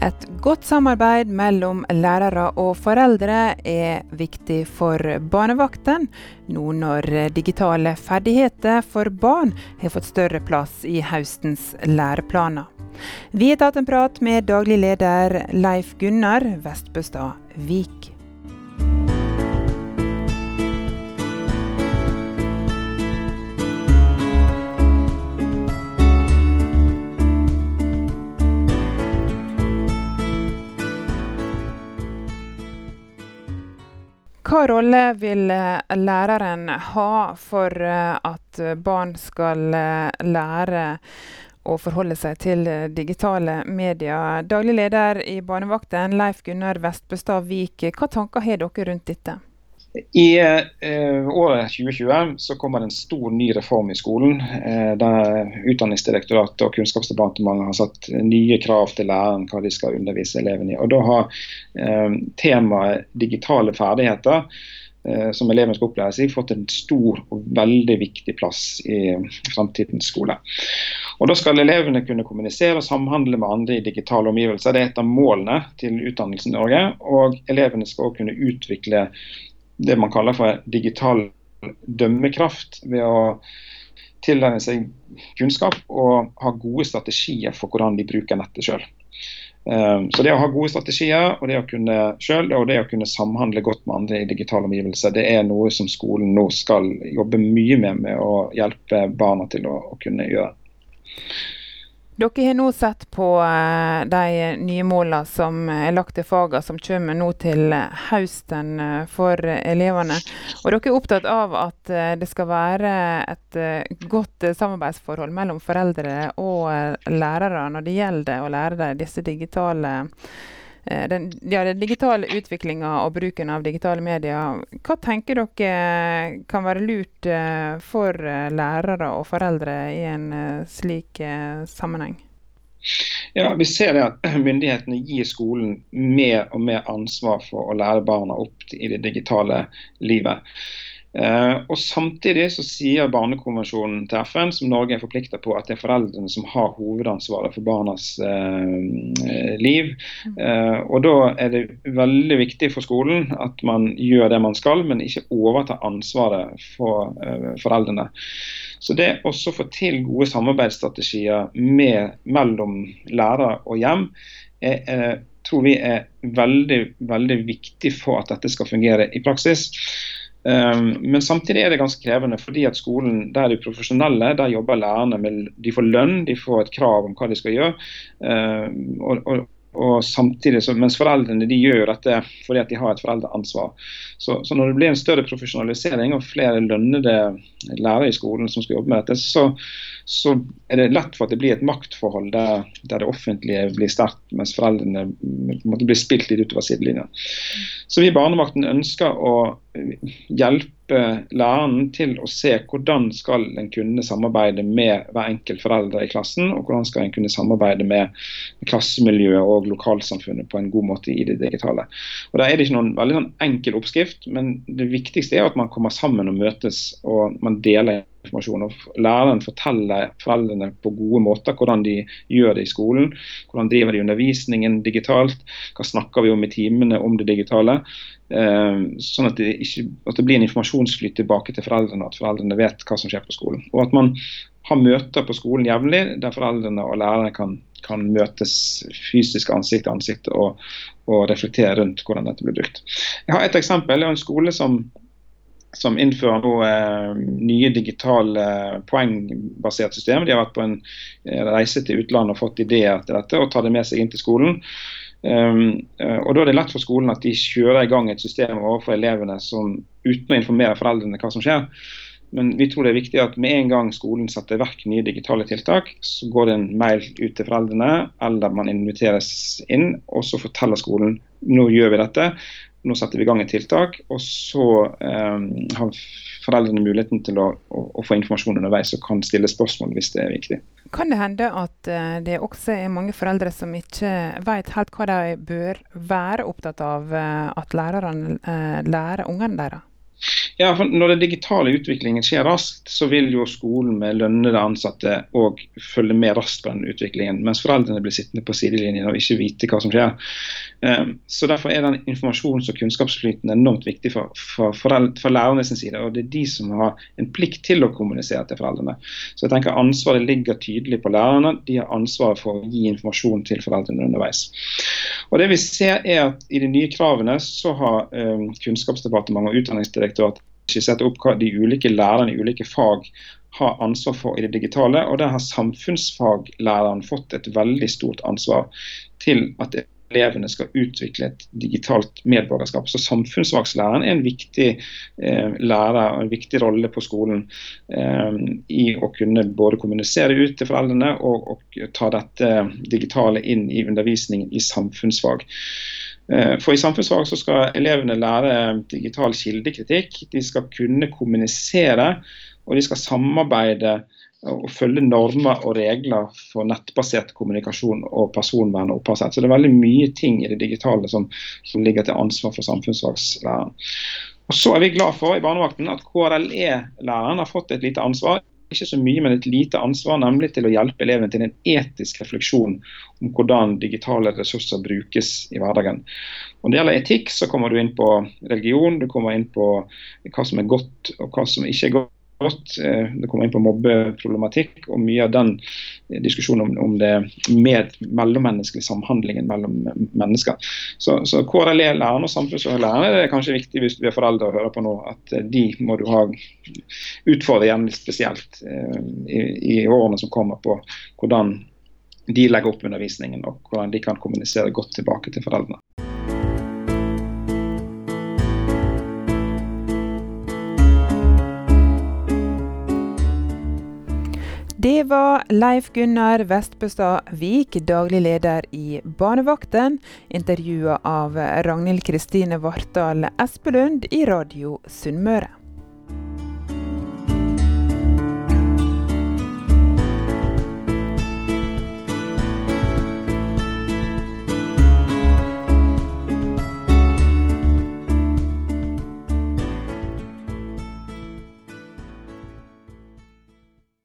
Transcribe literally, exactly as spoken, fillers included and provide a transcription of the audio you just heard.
Et godt samarbeid mellom lærere og foreldre er viktig for barnevakten, nå når digitale ferdigheter for barn har fått større plass i høstens læreplaner. Vi har tatt en prat med daglig leder Leif Gunnar Vestbøstad Vik. Hva rolle vil læreren ha for at barn skal lære å forholde seg til digitale medier? Daglig leder i barnevakten, Leif Gunnar Vestbøstad Vik, hva tanker har dere rundt dette? I eh, året tjue tjue så kommer det en stor ny reform i skolen, eh, der Utdanningsdirektoratet og Kunnskapsdepartementet har satt nye krav til læreren hva de skal undervise elevene i. Og da har eh, temaet digitale ferdigheter, eh, som elevene skal opplæres i, fått en stor og veldig viktig plass i fremtidens skole. Og da skal elevene kunne kommunisere og samhandle med andre i digitale omgivelser. Det er et av målene til Utdannelsen i Norge, og elevene skal også kunne utvikle det man kaller for digital dømmekraft ved å tillære seg kunnskap og ha gode strategier for hvordan de bruker nettet selv. Så det å ha gode strategier og det å kunne selv og det å kunne samhandle godt med andre i digitale omgivelser, det er noe som skolen nå skal jobbe mye med med å hjelpe barna til å, å kunne gjøre. Dere har nå sett på de nye målene som er lagt til fagene som kommer nå til høsten for elevene. Og dere er opptatt av at det skal være et godt samarbeidsforhold mellom foreldre og lærere når det gjelder å lære dem disse digitale, den, ja, den digitale utviklingen og bruken av digitale medier. Hva tenker dere kan være lurt for lærere og foreldre i en slik sammenheng? Ja, vi ser det at myndighetene gir skolen mer og mer ansvar for å lære barna opp i det digitale livet. Uh, og samtidig så sier Barnekonvensjonen til F N, som Norge er forpliktet på, at det er foreldrene som har hovedansvaret for barnas uh, liv. Uh, og da er det veldig viktig for skolen at man gjør det man skal, men ikke overtar ansvaret for uh, foreldrene. Så det også få til gode samarbeidsstrategier med, mellom lærer og hjem, er, er, tror vi er veldig, veldig viktig for at dette skal fungere i praksis. Um, men samtidig er det ganske krevende fordi at skolen, der er de profesjonelle, der jobber lærerne med, de får lønn, de får et krav om hva de skal gjøre, um, og, og, og samtidig, så, mens foreldrene de gjør dette fordi at de har et foreldreansvar. Så, så når det blir en større profesjonalisering og flere lønnede lærere i skolen som skal jobbe med dette, så, så er det lett for at det blir et maktforhold der, der det offentlige blir sterkt, mens foreldrene måtte bli spilt litt utover sidelinjen. Så vi i barnevakten ønsker å hjelpe læreren til å se hvordan skal en kunne samarbeide med hver enkelt foreldre i klassen, og hvordan skal en kunne samarbeide med klassemiljøet og lokalsamfunnet på en god måte i det digitale. Og da er det ikke noen veldig sånn enkel oppskrift, men det viktigste er at man kommer sammen og møtes, og man deler informasjon, og læreren forteller foreldrene på gode måter hvordan de gjør det i skolen, hvordan driver de undervisningen digitalt, hva snakker vi om i timene om det digitale, sånn at det, ikke, at det blir en informasjonsflyt tilbake til foreldrene, at foreldrene vet hva som skjer på skolen. Og at man har møter på skolen jevnlig, der foreldrene og lærerne kan, kan møtes fysisk ansikt til ansikt og, og reflektere rundt hvordan dette blir brukt. Jeg har et eksempel, det er en skole som som innfører nå eh, nye digitale eh, poengbasert system. De har vært på en eh, reise til utlandet og fått ideer til dette og tar det med seg inn til skolen. Um, uh, og da er det lett for skolen at de kjører i gang et system overfor elevene som, uten å informere foreldrene hva som skjer. Men vi tror det er viktig at med en gang skolen setter i verk nye digitale tiltak, så går det en mail ut til foreldrene, eller man inviteres inn, og så forteller skolen, nå gjør vi dette, nå setter vi i gang et tiltak, og så um, har foreldrene muligheten til å, å, å få informasjon underveis og kan stille spørsmål hvis det er viktig. Kan det hende at uh, det også er mange foreldre som ikke vet helt hva de bør være opptatt av uh, at lærerne uh, lærer ungene deres? Ja, for når den digitale utviklingen skjer raskt, så vil jo skolen med lønnede ansatte og følge med raskt på den utviklingen, mens foreldrene blir sittende på sidelinjen og ikke vite hva som skjer. Så derfor er den informasjons- og kunnskapsflyten enormt viktig for, for, foreldre, for lærerne sin side, og det er de som har en plikt til å kommunisere til foreldrene. Så jeg tenker ansvaret ligger tydelig på lærerne, de har ansvaret for å gi informasjon til foreldrene underveis. Og det vi ser er at i de nye kravene så har um, Kunnskapsdepartementet og Utdanningsdirektoratet skissert opp hva de ulike lærerne i ulike fag har ansvar for i det digitale, og der har samfunnsfaglæreren fått et veldig stort ansvar til at elevene skal utvikle et digitalt medborgerskap. Så samfunnsfagslæreren er en viktig eh, lærer og en viktig rolle på skolen eh, i å kunne både kommunisere ut til foreldrene og, og ta dette digitale inn i undervisningen i samfunnsfag. For i samfunnsfag så skal elevene lære digital kildekritikk, de skal kunne kommunisere, og de skal samarbeide og følge normer og regler for nettbasert kommunikasjon og personvern og opphavsrett. Så det er veldig mye ting i det digitale som, som ligger til ansvar for samfunnsfagslæreren. Og så er vi glad for i barnevakten at K R L E-læreren har fått et lite ansvar, ikke så mye, men et lite ansvar, nemlig til å hjelpe elevene til en etisk refleksjon om hvordan digitale ressurser brukes i hverdagen. Og når det gjelder etikk, så kommer du inn på religion, du kommer inn på hva som er godt og hva som ikke er godt. Det kommer inn på mobbeproblematikk og mye av den diskusjonen om, om det med mellommenneskelige samhandlingen mellom mennesker. Så, så K R L E-læreren og samfunnsfaglærerne er kanskje viktig hvis du er foreldre og hører på nå, at de må du ha utfordre igjen spesielt eh, i, i årene som kommer på hvordan de legger opp undervisningen og hvordan de kan kommunisere godt tilbake til foreldrene. Det var Leif Gunnar Vestbøstad Vik, daglig leder i Barnevakten, intervjuet av Ragnhild Kristine Vartdal Espelund i Radio Sunnmøre.